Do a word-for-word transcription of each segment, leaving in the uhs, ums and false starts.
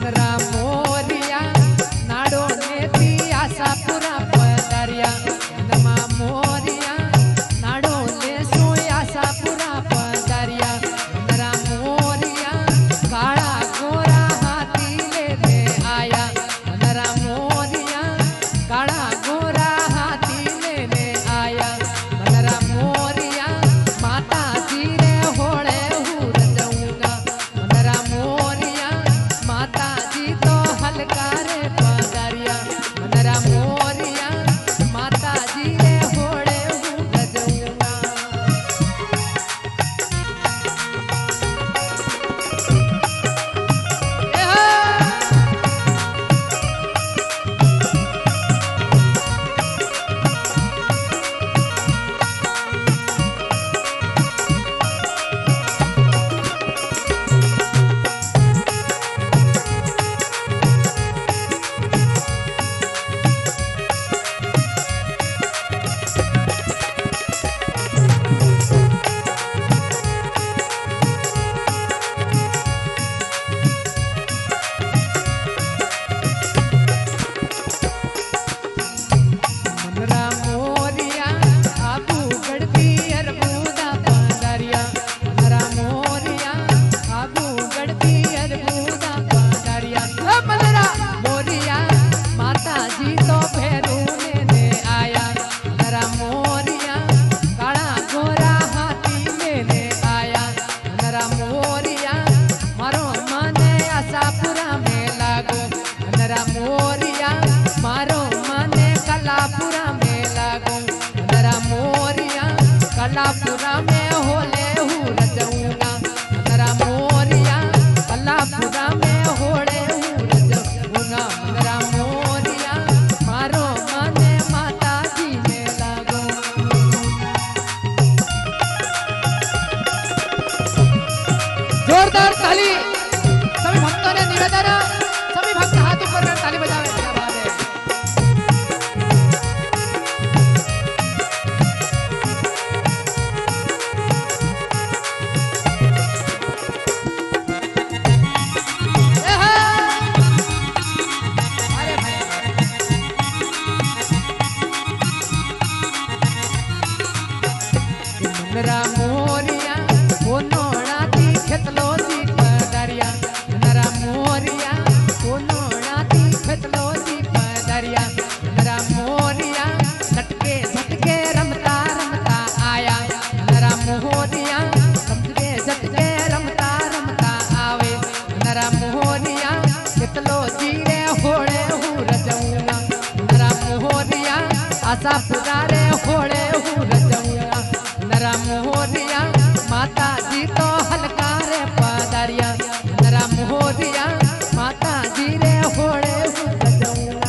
कलापुरा में होले हूँ रजऊंगा मेरा मोरिया कलापुरा में होले हूँ रजऊंगा मेरा मोरिया मारो मने माता जी में लागो। जोरदार ताली सभी भक्तों ने निवेदन सभी भक्त हाथ ऊपर कर ताली बजावे। क्या बात है। मेरा मोरिया वो नोड़ा ती खेतलो ती पदरिया मेरा मोरिया वो नोड़ा ती खेतलो ती पदरिया मेरा मोरिया लटके झटके रमता रमता आया मेरा मोरिया लटके झटके रमता रमता आवे मेरा मोरिया खेतलो जीरे होड़े हूँ रजऊंगा मेरा मोरिया आशा पुरारे होड़े हूँ रजऊंगा मेरा मोरिया माता जी तो हलकारे पदरिया मेरा मोरिया माता जी रे होड़े बजऊंगा।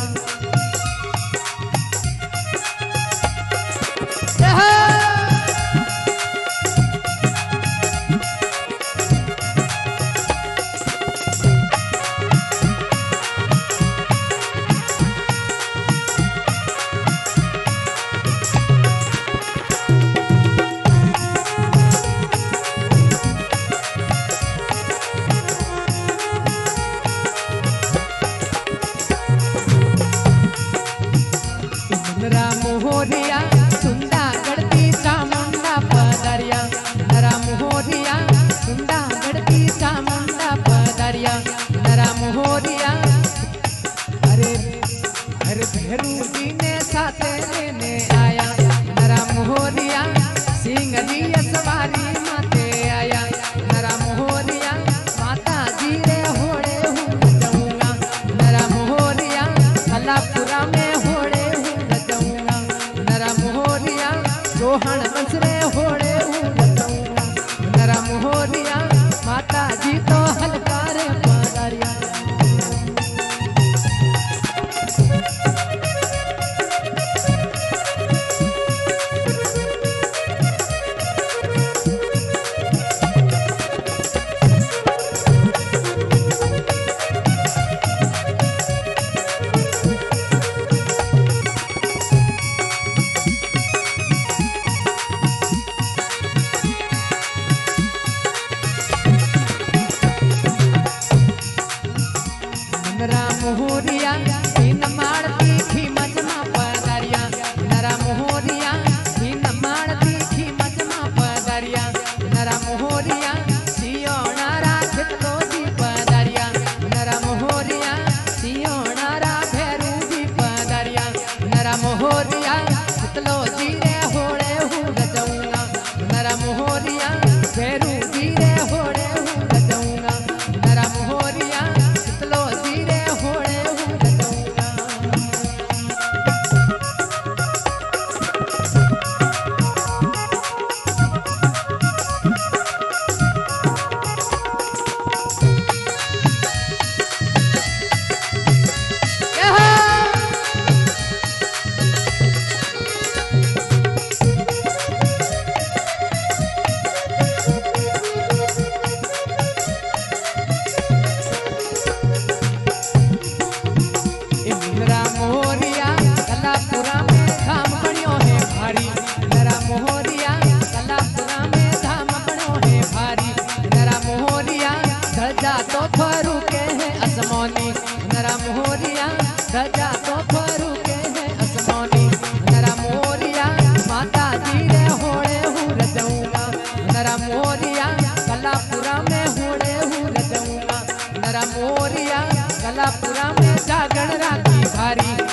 मोहरिया तीन माड़ती थी मजमा पदरिया नरा मोहरिया तीन माड़ती थी मजमा पदरिया नरा मोहरिया सियोणारा खेतलो जी पदरिया नरा मोहरिया सियोणारा भेरू जी पदरिया नरा मोहरिया खेतलो जी रे होड़े हूँ रजऊंगा नरा मोहरिया भेरू जी रे होड़े हूँ रजऊंगा नरा मोहरिया खेतलो जी रे होड़े हूँ रजऊंगा नरा मोहरिया कलापुरा में धाम बण्यो है भारी नरा मोहरिया कलापुरा में धाम बण्यो है भारी नरा मोहरिया ध्वजा तो फरू के है असमोनी नरा मोहरिया ध्वजा तो फरू के है असमोनी नरा मोहरिया माता जी रे होड़े हूँ रजऊंगा नरा मोहरिया कलापुरा में होड़े हूँ रजऊंगा नरा मोहरिया कलापुरा में जागरण राखी भारी